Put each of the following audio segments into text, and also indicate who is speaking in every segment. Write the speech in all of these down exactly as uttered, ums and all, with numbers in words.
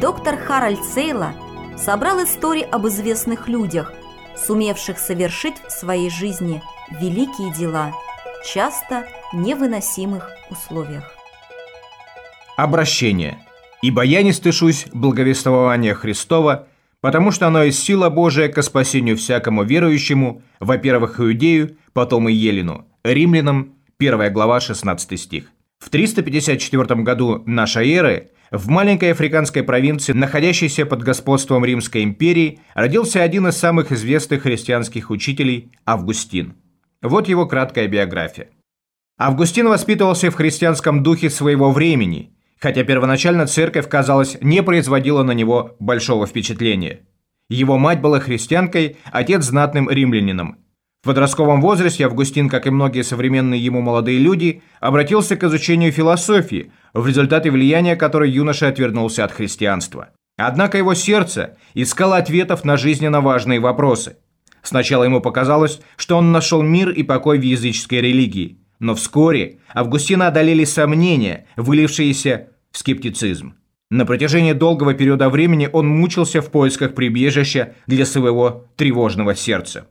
Speaker 1: Доктор Харальд Сейла собрал истории об известных людях, сумевших совершить в своей жизни великие дела, часто в невыносимых условиях.
Speaker 2: Обращение. «Ибо я не стыжусь благовествования Христова, потому что оно есть сила Божия ко спасению всякому верующему, во-первых, иудею, потом и елену». Римлянам, первая глава, шестнадцатый стих. В триста пятьдесят четвёртом году нашей эры в маленькой африканской провинции, находящейся под господством Римской империи, родился один из самых известных христианских учителей – Августин. Вот его краткая биография. Августин воспитывался в христианском духе своего времени, хотя первоначально церковь, казалось, не производила на него большого впечатления. Его мать была христианкой, отец – знатным римлянином. В подростковом возрасте Августин, как и многие современные ему молодые люди, обратился к изучению философии, в результате влияния которой юноша отвернулся от христианства. Однако его сердце искало ответов на жизненно важные вопросы. Сначала ему показалось, что он нашел мир и покой в языческой религии, но вскоре Августина одолели сомнения, вылившиеся в скептицизм. На протяжении долгого периода времени он мучился в поисках прибежища для своего тревожного сердца.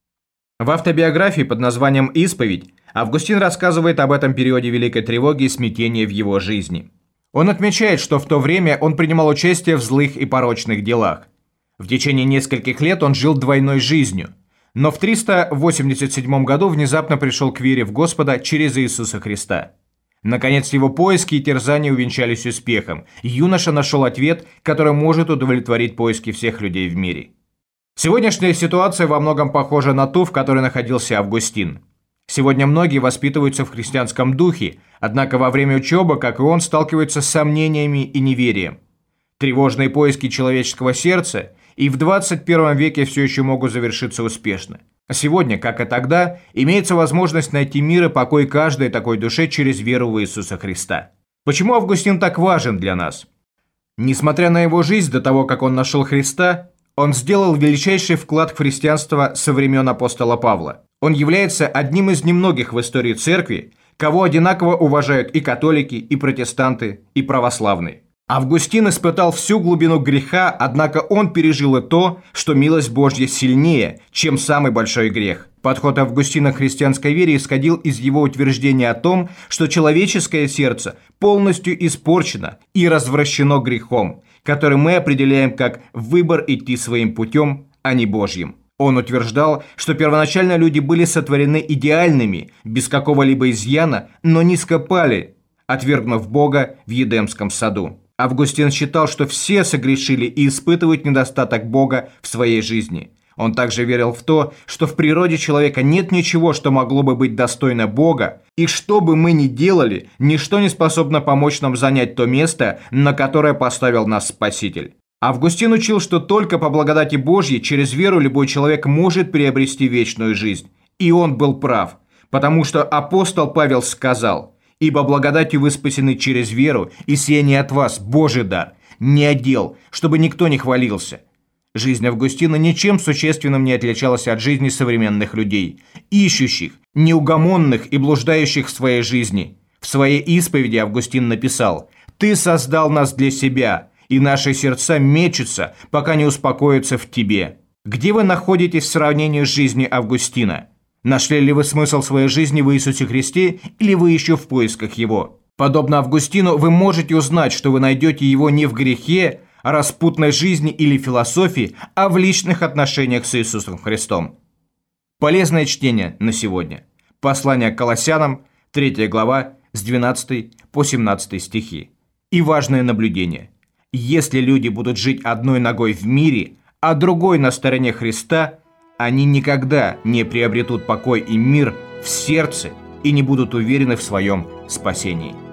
Speaker 2: В автобиографии под названием «Исповедь» Августин рассказывает об этом периоде великой тревоги и смятения в его жизни. Он отмечает, что в то время он принимал участие в злых и порочных делах. В течение нескольких лет он жил двойной жизнью, но в триста восемьдесят седьмом году внезапно пришел к вере в Господа через Иисуса Христа. Наконец, его поиски и терзания увенчались успехом, и юноша нашел ответ, который может удовлетворить поиски всех людей в мире. Сегодняшняя ситуация во многом похожа на ту, в которой находился Августин. Сегодня многие воспитываются в христианском духе, однако во время учебы, как и он, сталкиваются с сомнениями и неверием. Тревожные поиски человеческого сердца и в двадцать первом веке все еще могут завершиться успешно. Сегодня, как и тогда, имеется возможность найти мир и покой каждой такой душе через веру в Иисуса Христа. Почему Августин так важен для нас? Несмотря на его жизнь до того, как он нашел Христа, он сделал величайший вклад в христианство со времен апостола Павла. Он является одним из немногих в истории церкви, кого одинаково уважают и католики, и протестанты, и православные. Августин испытал всю глубину греха, однако он пережил и то, что милость Божья сильнее, чем самый большой грех. Подход Августина к христианской вере исходил из его утверждения о том, что человеческое сердце полностью испорчено и развращено грехом, который мы определяем как выбор идти своим путем, а не Божьим. Он утверждал, что первоначально люди были сотворены идеальными, без какого-либо изъяна, но низко пали, отвергнув Бога в Едемском саду. Августин считал, что все согрешили и испытывают недостаток Бога в своей жизни. Он также верил в то, что в природе человека нет ничего, что могло бы быть достойно Бога, и что бы мы ни делали, ничто не способно помочь нам занять то место, на которое поставил нас Спаситель. Августин учил, что только по благодати Божьей через веру любой человек может приобрести вечную жизнь. И он был прав, потому что апостол Павел сказал: «Ибо благодатью вы спасены через веру, и сие не от вас, Божий дар, не от дел, чтобы никто не хвалился». Жизнь Августина ничем существенным не отличалась от жизни современных людей, ищущих, неугомонных и блуждающих в своей жизни. В своей исповеди Августин написал: «Ты создал нас для себя, и наши сердца мечутся, пока не успокоятся в тебе». Где вы находитесь в сравнении с жизнью Августина? Нашли ли вы смысл своей жизни в Иисусе Христе, или вы еще в поисках Его? Подобно Августину, вы можете узнать, что вы найдете Его не в грехе, распутной жизни или философии, а в личных отношениях с Иисусом Христом. Полезное чтение на сегодня. Послание к Колоссянам, третья глава, с двенадцатого по семнадцатый стихи. И важное наблюдение. Если люди будут жить одной ногой в мире, а другой на стороне Христа, они никогда не приобретут покой и мир в сердце и не будут уверены в своем спасении.